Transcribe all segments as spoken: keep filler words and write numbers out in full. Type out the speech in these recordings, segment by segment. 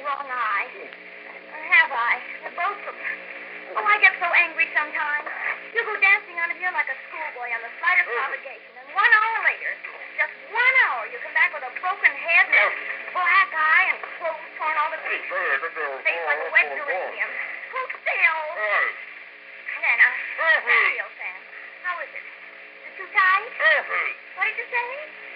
wrong eye. Or have I? They're both from... Oh, I get so angry sometimes. You go dancing on here like a schoolboy on the slightest provocation, and one hour later, just one hour, you come back with a broken head and a black eye and clothes torn all to pieces. Face like a wet geranium. Hold still. And then, uh, radio, Sam. How is it? Is it too tight? What did you say?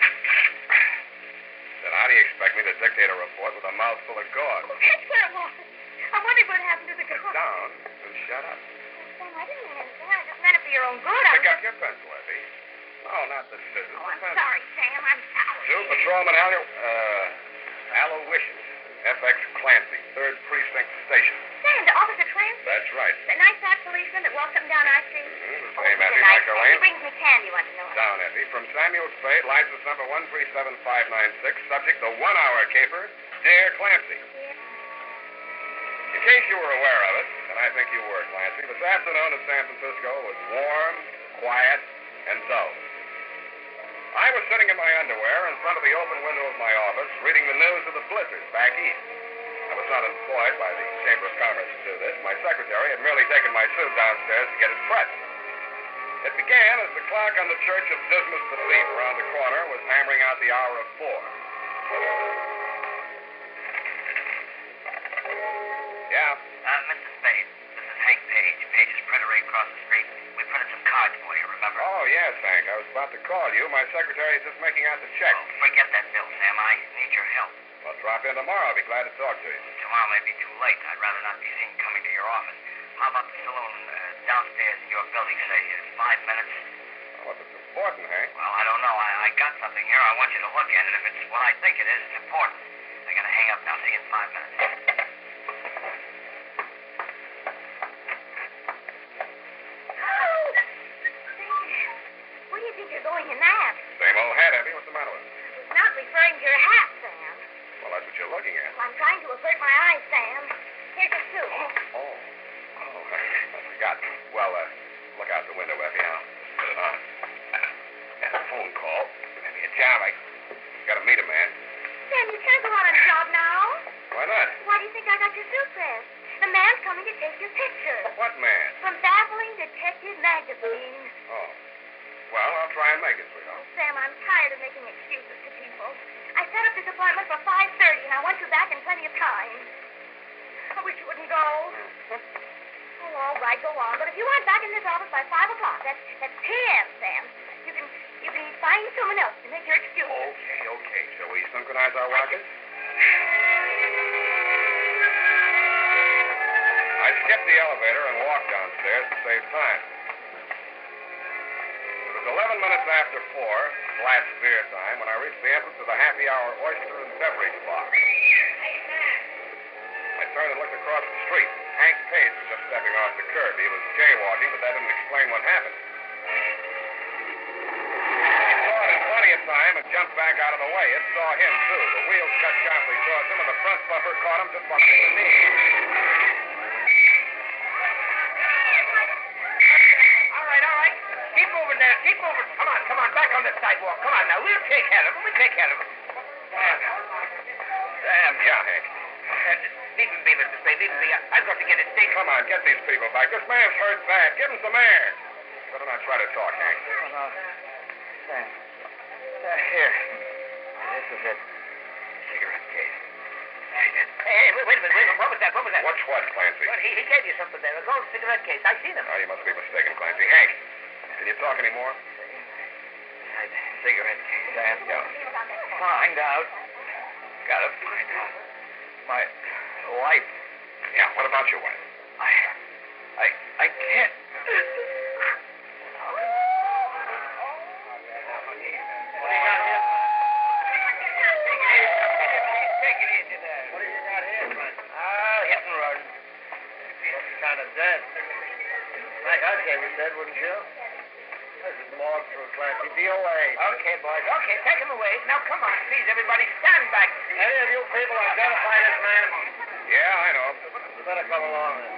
Then how do you expect me to dictate a report with a mouthful of gauze? Oh, that's what it was. I wondered what happened to the girl. Sit down and shut up. Oh, Sam, I didn't mean anything. I just meant it for your own good. I Pick was up just... your pencil, Effie. Oh, not the scissors. Oh, the I'm pencil. sorry, Sam. I'm sorry. Two Patrolman Allo... Uh, Aloysius. F X Clancy, third Precinct Station. Sam, to Officer Clancy? That's right. The nice fat policeman that walks up and down our street? Mm-hmm. The Oh, same he's a Effie nice Michael man. Lane. He brings me candy once in a while. Down, Effie. From Samuel Spade, license number one three seven five nine six, subject the one-hour caper, Dear Clancy. Yeah. In case you were aware of it, and I think you were, Clancy, this afternoon in San Francisco was warm, quiet, and dull. I was sitting in my underwear in front of the open window of my office, reading the news of the blizzard back east. I was not employed by the Chamber of Commerce to do this. My secretary had merely taken my suit downstairs to get it pressed. It began as the clock on the Church of Dismas the Thief around the corner was hammering out the hour of four. Yeah? Uh, Mister Spade, this is Hank Page. Page's printer right across the street. We printed some cards for you, remember? Oh, yes, Hank. I was about to call you. My secretary is just making out the check. Oh, forget that bill, Sam. I need your help. Well, drop in tomorrow. I'll be glad to talk to you. Tomorrow may be too late. I'd rather not be seen coming to your office. How about the saloon uh, downstairs in your building, say, uh, five minutes? Well, if it's important, Hank. Well, I don't know. I, I got something here. I want you to look at it. If it's what I think it is, it's important. I gotta hang up now. See you in five minutes. Where do you think you're going in that? Same old hat, Effie. What's the matter with it? It's not referring to your hat, Sam. Well, that's what you're looking at. I'm trying to avert my eyes, Sam. Here's your suit. Oh. Oh, I, I forgot. Well, uh, look out the window, Effie. I'll put it on. Got a phone call. Maybe a job. I gotta meet a man. Sam, you can't go out on a job now. Why not? Why do you think I got your suit pressed? The man's coming to take your picture. What man? From Baffling Detective Magazine. Oh. Well, I'll try and make it, sweetheart. Sam, I'm tired of making excuses to people. I set up this appointment for five thirty, and I want you back in plenty of time. I wish you wouldn't go. Oh, all right, go on. But if you aren't back in this office by five o'clock, that's that's ten, Sam. You can you can find someone else to make your excuse. Okay, okay. Shall we synchronize our rockets? I skipped the elevator and walked downstairs to save time. It was eleven minutes after four, last beer time, when I reached the entrance of the happy hour oyster and beverage bar. I turned and looked across the street. Hank Page was just stepping off the curb. He was jaywalking, but that didn't explain what happened. He saw it in plenty of time and jumped back out of the way. It saw him, too. The wheels cut sharply towards him, and the front bumper caught him just behind the knee. All right, all right. Keep moving there. Keep moving. Come on, come on. Back on the sidewalk. Come on now. We'll take care of him. We'll take care of him. Sam. Sam. Yeah, Hank. Uh, leave him be, Mister Spade. Leave him be. I- I've got to get his thing. Come on, get these people back. This man's hurt bad. Give him some air. Better not try to talk, Hank. Oh, no. Sam. Uh, here. This is it. Cigarette case. Hey, wait, wait a minute. Wait a minute. What was that? What was that? What's what, Clancy? Well, he, he gave you something there. A gold cigarette case. I seen him. Oh, you must be mistaken, Clancy. Hank, can you talk anymore? Cigarette case. Sam. Yeah. Find out. Gotta find out. My wife. Yeah, what about your wife? I. I. I can't. What do you got here? Take it easy there. What do you got here, Frank? Ah, hit and run. Looks kind of dead. Like I gave you dead, wouldn't you? This is morgue for a Clancy. D O A. Okay, boys. Okay, take him away. Now, come on, please, everybody. Stand back. Any of you people identify this man? Yeah, I know. You better come along then.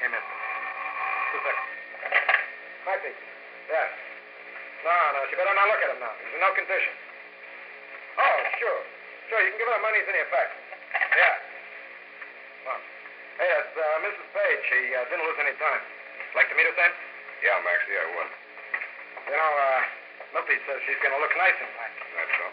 came in. Two seconds. Might be. Yes. No, no, she better not look at him now. He's in no condition. Oh, sure. Sure, you can give her the money as any effect. Yeah. Well, hey, that's uh, Missus Page. She uh, didn't lose any time. Like to meet her, Sam? Yeah, Max, yeah, I would. You know, uh, Lippy says she's going to look nice in black. That's so.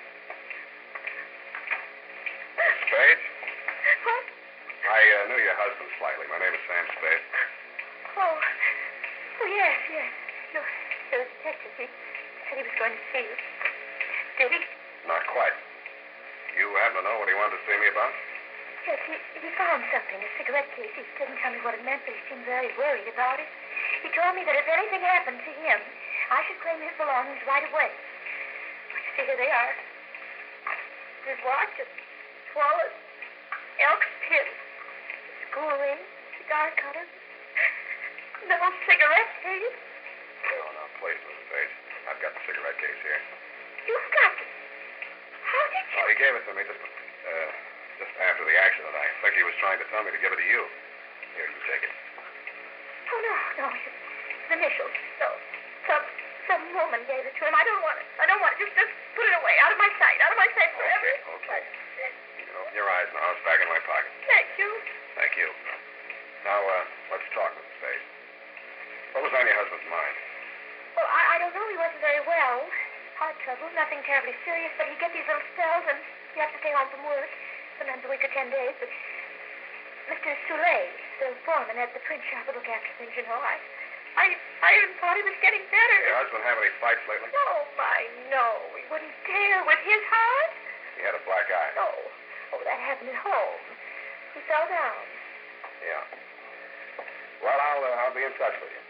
Missus Page? What? I uh, knew your husband slightly. My name is Sam Spade. Oh. Oh, yes, yes. No, there was a detective. He said he was going to see you. Did he? Not quite. You happen to know what he wanted to see me about? Yes, he, he found something, a cigarette case. He didn't tell me what it meant, but he seemed very worried about it. He told me that if anything happened to him, I should claim his belongings right away. But you see, here they are. His watch, his wallet, Elks pin, school ring, cigar cutter, little cigarette case. Oh, no, please, Missus Page. I've got the cigarette case here. You've got it. How did you... Oh, he gave it to me just, uh, just after the accident. I think he was trying to tell me to give it to you. Here, you take it. Oh, no, no. His initials. No. Some, some woman gave it to him. I don't want it. I don't want it. Just, just put it away. Out of my sight. Out of my sight forever. Okay, okay. You can open your eyes now. It's back in my pocket. Thank you. Thank you. Now, uh, let's talk, Missus Page. What was on your husband's mind? Well, I, I don't know. He wasn't very well. Heart trouble. Nothing terribly serious, but he'd get these little spells, and he had to stay home from work. Sometimes a week or ten days, but Mister Soule, the foreman at the print shop, would look after things, you know. I, I, I even thought he was getting better. Your husband have any fights lately? Oh, my, no. He wouldn't dare with his heart. He had a black eye. Oh, oh, that happened at home. He fell down. Yeah. Well, I'll, uh, I'll be in touch with you.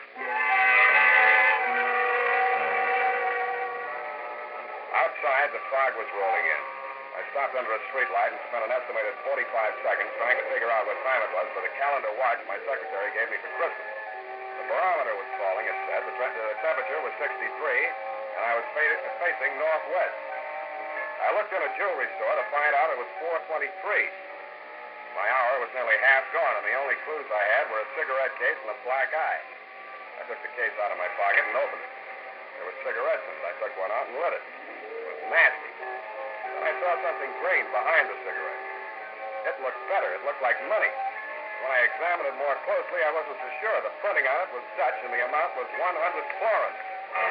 Outside, the fog was rolling in. I stopped under a streetlight and spent an estimated forty-five seconds trying to figure out what time it was for the calendar watch my secretary gave me for Christmas. The barometer was falling, it said. The, tre- the temperature was sixty-three, and I was fa- facing northwest. I looked in a jewelry store to find out it was four twenty-three. My hour was nearly half gone, and the only clues I had were a cigarette case and a black eye. I took the case out of my pocket and opened it. There were cigarettes in it. I took one out and lit it. It was nasty. Then I saw something green behind the cigarette. It looked better. It looked like money. When I examined it more closely, I wasn't so sure. The printing on it was Dutch, and the amount was one hundred florins.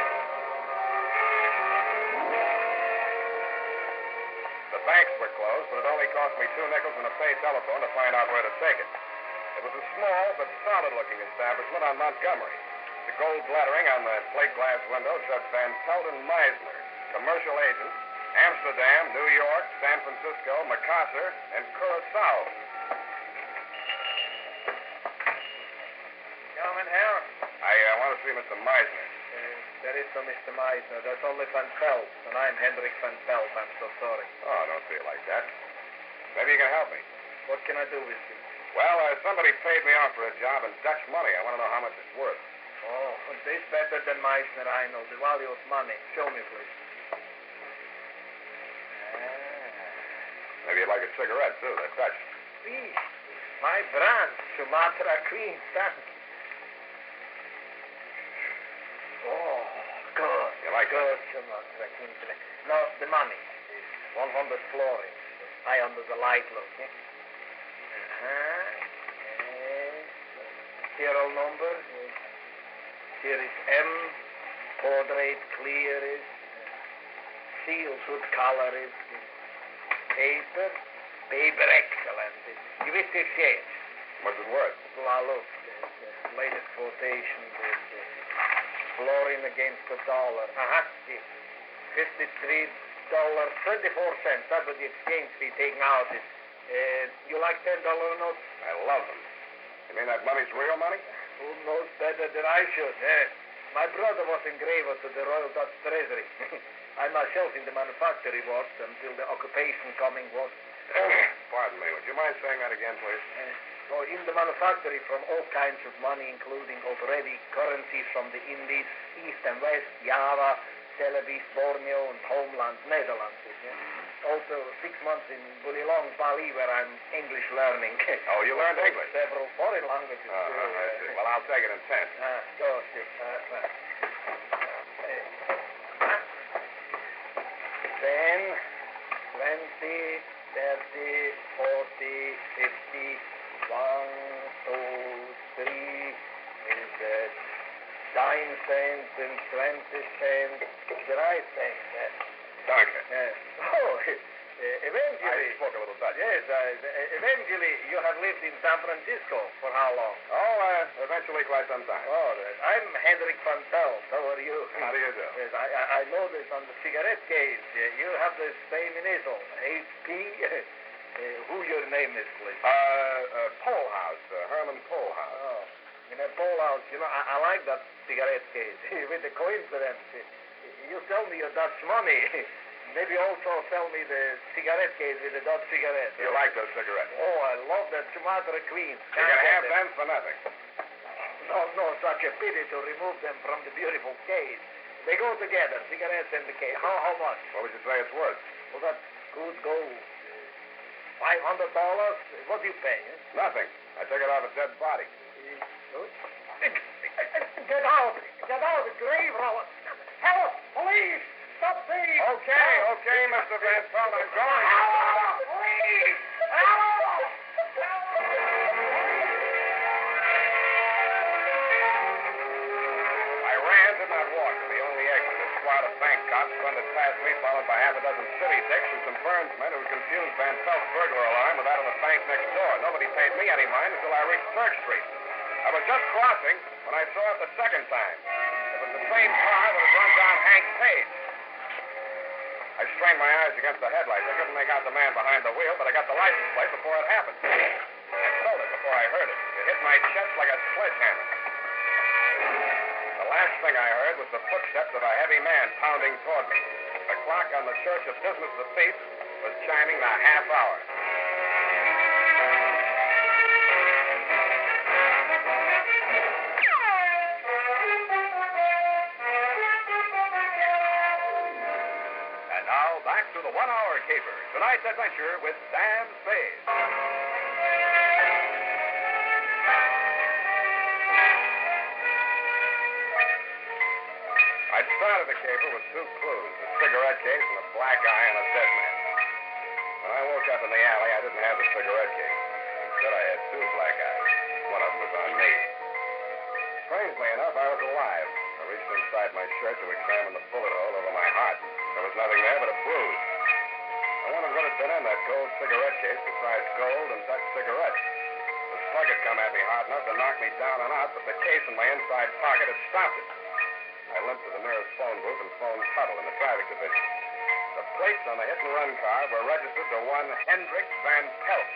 The banks were closed, but it only cost me two nickels and a paid telephone to find out where to take it. It was a small but solid-looking establishment on Montgomery. The gold lettering on the plate glass window said Van Pelden Meisner, commercial agent, Amsterdam, New York, San Francisco, Macassar, and Curacao. Come in here. I uh, want to see Mister Meisner. Uh, there is no Mister Meisner. There's only Van Pelt, and I'm Hendrik Van Pelt. I'm so sorry. Oh, don't see it like that. Maybe you can help me. What can I do with you? Well, uh, somebody paid me off for a job in Dutch money. I want to know how much it's worth. Oh, this better than Meisner, I know. The value of money. Show me, please. Maybe you'd like a cigarette, too. They're Dutch. Please. My brand, Sumatra Queen. Thanks. Oh, good. You like good, Sumatra Queen. No, the money is one hundred florins. High under the light look, eh? Uh-huh. Yes. Serial number. Yes. Here is M. Portrait clear is. Seal good color is. Paper. Paper excellent. You wish to see it. What's it worth? Well, look. The, the latest quotation is uh, florin against the dollar. Uh-huh. Yes. fifty-three dollars, twenty-four cents. That's what the exchange fee taken out is. Uh, you like ten dollar notes? I love them. You mean that money's real money? Who knows better than I should? Eh? My brother was engraver to the Royal Dutch Treasury. I myself in the manufactory was until the occupation coming was. Pardon me. Would you mind saying that again, please? Uh, so in the manufactory from all kinds of money, including already currencies from the Indies, East and West, Java, Celebes, Borneo, and homeland, Netherlands. Yeah? also six months in Bulilong, Bali, where I'm English learning. Oh, you learned English? Several foreign languages, Uh-huh, too. I see. Well, I'll take it in ten. Ah, go, Chip. Uh, well. Uh, ten, twenty, thirty, forty, fifty, one, two, three, is that nine cents and twenty cents. The right cents, yes. Danke. Yes. Oh, uh, eventually. I spoke a little Dutch. Yes, uh, eventually you have lived in San Francisco for how long? Oh, uh, eventually quite some time. Oh, yes. I'm Hendrik Van Pelt. How are you? How do you do? Yes, I, I, I noticed on the cigarette case, uh, you have the same initial, H P. Uh, who your name is, please? Uh, uh, Polhouse, uh, Herman Polhouse. Oh, in a Pole House, you know, I, I like that cigarette case. With the coincidence, you sell me your Dutch money. Maybe also sell me the cigarette case with the Dutch cigarette. You like those cigarettes? Oh, I love that Sumatra Queen. You can have them for nothing. No, no, such a pity to remove them from the beautiful case. They go together, cigarettes and the case. How, how much? What would you say it's worth? Well, that's good gold. Five hundred dollars? What do you pay? Eh? Nothing. I took it off a dead body. Get out! Get out! The grave robber! Help! Police! Stop thief! Okay, okay, Mister Van Pelt, I'm going. Help! Police! Help! I ran, did not walk to the only exit. A squad of bank cops thundered past me, followed by half a dozen city dicks and some burnsmen who confused Van Pelt's burglar alarm with that of the bank next door. Nobody paid me any mind until I reached Church Street. I was just crossing when I saw it the second time. It was the same car that had run down Hank Page. I strained my eyes against the headlights. I couldn't make out the man behind the wheel, but I got the license plate before it happened. I felt it before I heard it. It hit my chest like a sledgehammer. The last thing I heard was the footsteps of a heavy man pounding toward me. The clock on the Church of Dismas the Thief was chiming the half hour. And now, back to the one-hour caper. Tonight's adventure with Sam Spade. I'd started the caper with two clues, a cigarette case and a black eye on a dead man. When I woke up in the alley, I didn't have the cigarette case. Instead, I had two black eyes. One of them was on me. Strangely enough, I was alive. I reached inside my shirt to examine the bullet hole over my heart. There was nothing there but a bruise. I wondered what had been in that gold cigarette case besides gold and Dutch cigarettes. The slug had come at me hard enough to knock me down and out, but the case in my inside pocket had stopped it. I limped to the nearest phone booth and phoned Tuttle in the traffic division. The plates on the hit-and-run car were registered to one Hendrik Van Pelt.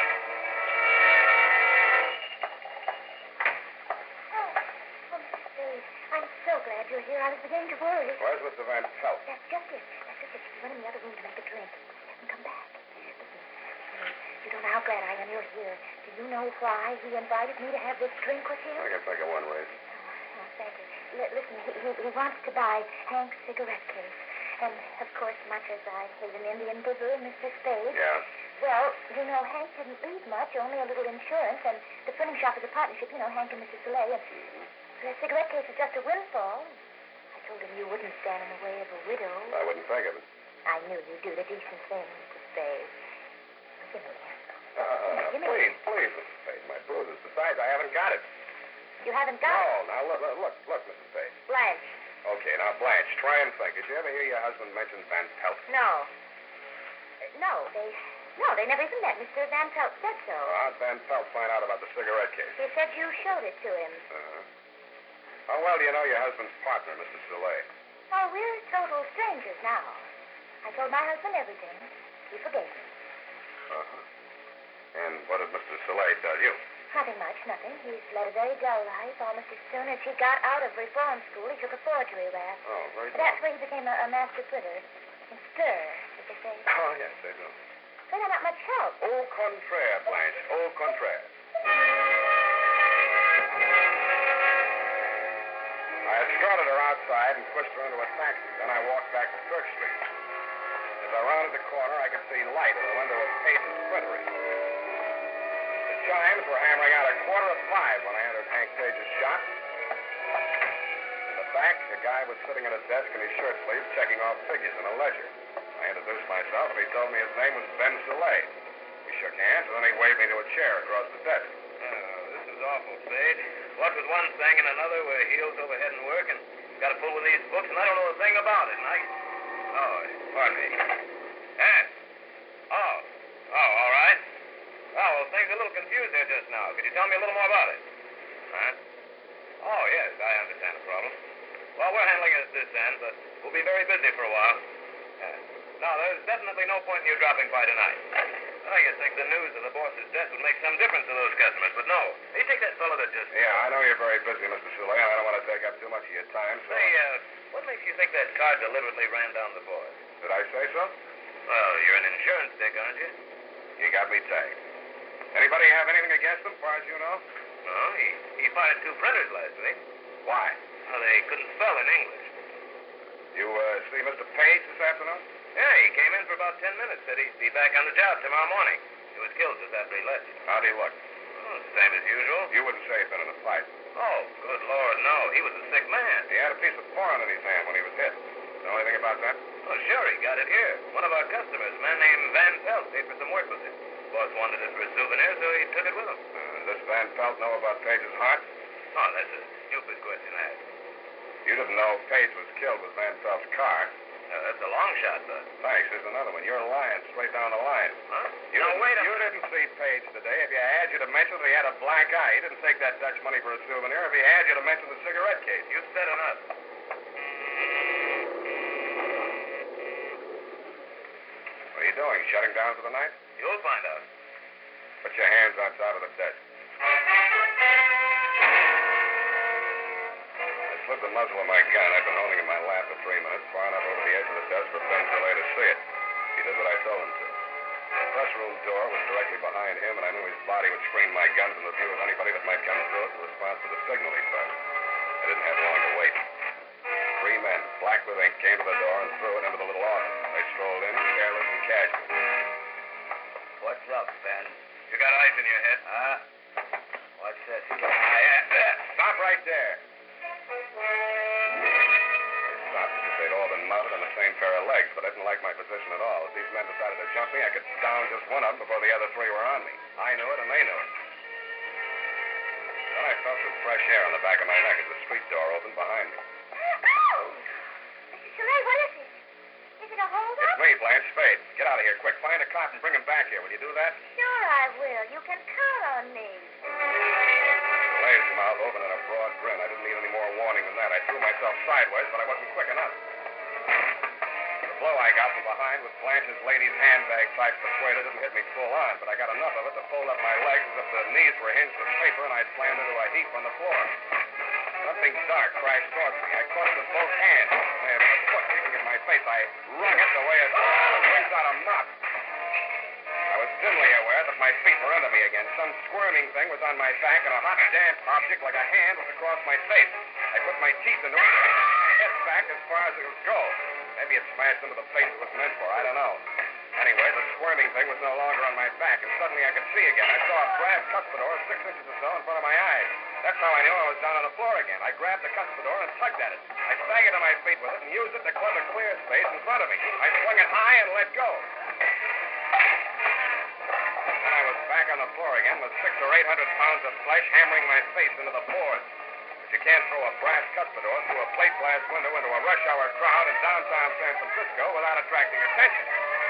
I'm so glad you're here. I was beginning to worry. Where's Mister Van Pelt? That's just it. That's just it. He went in the other room to make a drink. He hasn't come back. Listen, you don't know how glad I am you're here. Do you know why he invited me to have this drink with him? I can think of one reason. Oh, thank you. L- listen, he, he, he wants to buy Hank's cigarette case. And, of course, much as I hate an Indian bibber, Mister Spade. Yeah? Well, you know, Hank didn't leave much, only a little insurance, and the printing shop is a partnership, you know, Hank and Missus Soleil. And the cigarette case is just a windfall. I told him you wouldn't stand in the way of a widow. I wouldn't think of it. I knew you'd do the decent thing, Mister Spade. Give me that. Uh, Give me please, please, Missus Spade, my bruises. Besides, I haven't got it. You haven't got No, it? now, look, look, look, look, Missus Spade. Blanche. Okay, now, Blanche, try and think. Did you ever hear your husband mention Van Pelt? No. Uh, no, they... No, they never even met. Mister Van Pelt said so. How'd Van Pelt find out about the cigarette case? He said you showed it to him. Uh-huh. How well do you know your husband's partner, Mister Soleil? Oh, we're total strangers now. I told my husband everything. He forgave me. Uh-huh. And what did Mister Soleil tell you? Nothing much, nothing. He's led a very dull life. Almost as soon as he got out of reform school, he took a forgery rap. Oh, very That's good. where he became a, a master printer. And stir, as they say. Oh, yes, they do. But they're not much help. Au contraire, Blanche. Au contraire. I escorted her outside and pushed her into a taxi. Then I walked back to Church Street. The As I rounded the corner, I could see light in the window of Page's printery. The chimes were hammering out a quarter of five when I entered Hank Page's shop. In the back, a guy was sitting at a desk in his shirt sleeves checking off figures in a ledger. I introduced myself, and he told me his name was Ben Soleil. We shook hands, and then he waved me to a chair across the desk. Oh, this is awful, Spade. What with one thing and another, we're heels over head in work, and got to pull with these books, and I don't know a thing about it, and I... Oh, pardon me. Eh? Oh. Oh, all right. Oh, well, things are a little confused there just now. Could you tell me a little more about it? Huh? Oh, yes, I understand the problem. Well, we're handling it at this end, but we'll be very busy for a while. Uh, no, there's definitely no point in you dropping by tonight. I guess think the news of the boss's death would make some difference to those customers, but no. You take that fellow that just... Yeah, I know you're very busy, Mister Soleil. I don't want to take up too much of your time, so... Say, uh, what makes you think that car deliberately ran down the boss? Did I say so? Well, you're an insurance dick, aren't you? You got me tagged. Anybody have anything against him, as far as you know? No, he, he fired two printers last week. Why? Well, they couldn't spell in English. You, uh, see Mister Page this afternoon? Yeah, he came in for about ten minutes, said he'd be back on the job tomorrow morning. He was killed just after he left. How'd he look? Oh, same as usual. You wouldn't say he'd been in a fight. Oh, good Lord, no. He was a sick man. He had a piece of foreign in his hand when he was hit. Know anything about that? Oh, sure, he got it here. One of our customers, a man named Van Pelt, paid for some work with it. Boss wanted it for a souvenir, so he took it with him. Uh, does this Van Pelt know about Page's heart? Oh, that's a stupid question to ask. You didn't know Page was killed with Van Pelt's car. Uh, that's a long shot, but... Thanks. Here's another one. You're lying straight down the line. Huh? You no, didn't, wait a You didn't see Page today. If you had, you'd have mentioned that he had a black eye. He didn't take that Dutch money for a souvenir. If he had, you'd have mentioned the cigarette case. You've said enough. What are you doing? Shutting down for the night? You'll find out. Put your hands on top of the desk. I slipped the muzzle of my gun. I'd been holding it in my lap for three minutes, far enough over the edge of the desk for Ben Soleil to see it. He did what I told him to. The press room door was directly behind him, and I knew his body would screen my gun from the view of anybody that might come through it in response to the signal he pressed. I didn't have long to wait. Three men, black with ink, came to the door and threw it into the little office. They strolled in, careless and casual. What's up, Ben? You got ice in your head? Huh? What's this? I, uh, stop right there. They stopped as if they'd all been mounted on the same pair of legs, but I didn't like my position at all. If these men decided to jump me, I could down just one of them before the other three were on me. I knew it, and they knew it. Then I felt some fresh air on the back of my neck as the street door opened behind me. Oh! Mister Soleil, what is it? Is it a holdup? It's me, Blanche Spade. Get out of here, quick. Find a cop and bring him back here. Will you do that? Sure I will. You can count on me. Soleil's mouth opened in a broad grin. I didn't need any more warning than that. I threw myself sideways, but I wasn't quick enough. The blow I got from behind with Blanche's lady's handbag type persuader didn't hit me full on, but I got enough of it to fold up my legs as if the knees were hinged with paper, and I slammed into a heap on the floor. Something dark crashed towards me. I caught it with both hands. I had a foot kicking at my face. I wrung it the way a child wrings out a mop. I was dimly aware that my feet were under me again. Some squirming thing was on my back, and a hot, damp object like a hand was across my face. I put my teeth into it and pushed my head back as far as it would go. Maybe it smashed into the place it was meant for. I don't know. Anyway, the squirming thing was no longer on my back, and suddenly I could see again. I saw a brass cuspidor six inches or so in front of my eyes. That's how I knew I was down on the floor again. I grabbed the cuspidor and tugged at it. I staggered to my feet with it and used it to club a clear space in front of me. I swung it high and let go. Then I was back on the floor again with six or eight hundred pounds of flesh hammering my face into the boards. But you can't throw a brass cuspidor through a plate glass window into a rush hour crowd in downtown San Francisco without attracting attention.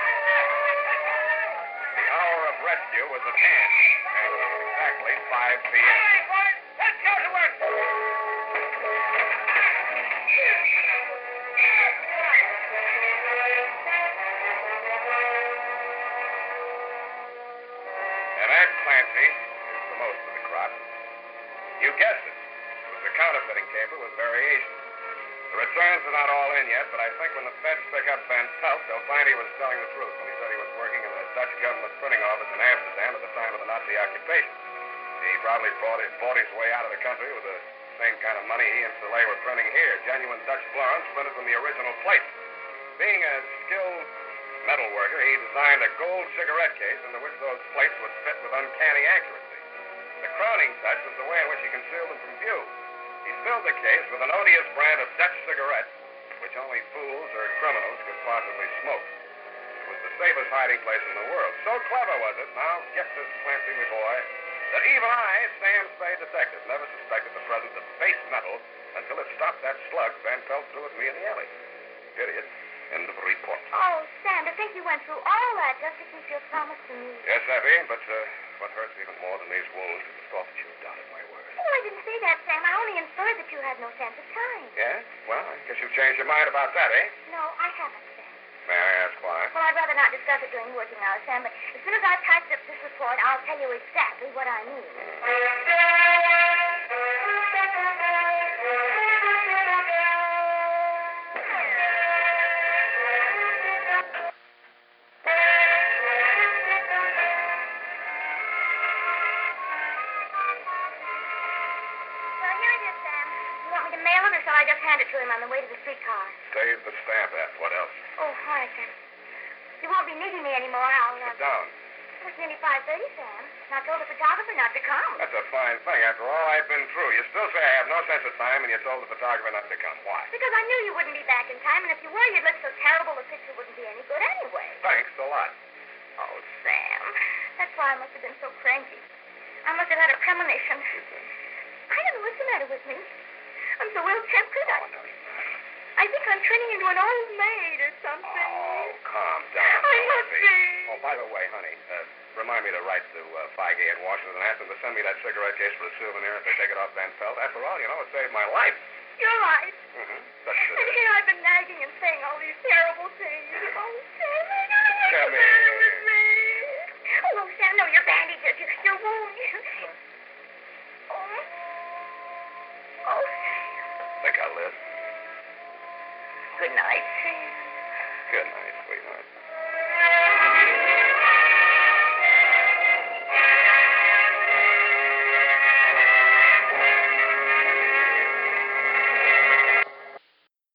The hour of rescue was at hand, and it was exactly five p m All right, boys, let's go to work. And that, Clancy, is the most of the crop. You guessed it. It was a counterfeiting caper with variations. The returns are not all in yet, but I think when the feds pick up Van Pelt, they'll find he was telling the truth when he said he was working in the Dutch government printing office in Amsterdam at the time of the Nazi occupation. He probably bought his, bought his way out of the country with the same kind of money he and Soleil were printing here, genuine Dutch florins printed from the original plate. Being a skilled metal worker, he designed a gold cigarette case into which those plates would fit with uncanny accuracy. The crowning touch was the way in which he concealed them from view. He filled the case with an odious brand of Dutch cigarette, which only fools or criminals could possibly smoke. It was the safest hiding place in the world. So clever was it, now get this, Clancy, my boy, that even I, Sam Spade detective, never suspected the presence of base metal until it stopped that slug Van Pelt threw at me in the alley. Period. End of report. Oh, Sam, to think you went through all that just to keep your promise to me. Yes, Effie, but uh, what hurts even more than these wounds is the thought that you doubted my word. Oh, I didn't say that, Sam. I only inferred that you had no sense of time. Yeah? Well, I guess you've changed your mind about that, eh? No, I haven't, Sam. May I ask why? Well, I'd rather not discuss it during working hours, Sam, but as soon as I've typed up this report, I'll tell you exactly what I mean. Well, here it is, Sam. You want me to mail it, or shall I just hand it to him on the way to the streetcar? Save the stamp, F. What else? Oh, all right, then. You won't be needing me anymore. I'll... Uh... Sit down. It's nearly five thirty, Sam. And I told the photographer not to come. That's a fine thing. After all I've been through, you still say I have no sense of time, and you told the photographer not to come. Why? Because I knew you wouldn't be back in time, and if you were, you'd look so terrible the picture wouldn't be any good anyway. Thanks a lot. Oh, Sam. That's why I must have been so cranky. I must have had a premonition. I don't know what's the matter with me. I'm so ill-tempered. I, Oh, no, you're not. I think I'm turning into an old maid or something. Oh, calm down. I must Effie. be. Oh, by the way, honey, uh, remind me to write to uh, Feige in Washington and ask them to send me that cigarette case for a souvenir if they take it off Van Pelt. After all, you know, it saved my life. You're right. Mm-hmm. That's And it. here I've been nagging and saying all these terrible things. Oh, Sam, I don't know what's Come the matter here. with me. Oh, Sam, no, your bandages, your, your wound. Oh. Oh, Sam. Think I'll live. Good night, Sam. Good night.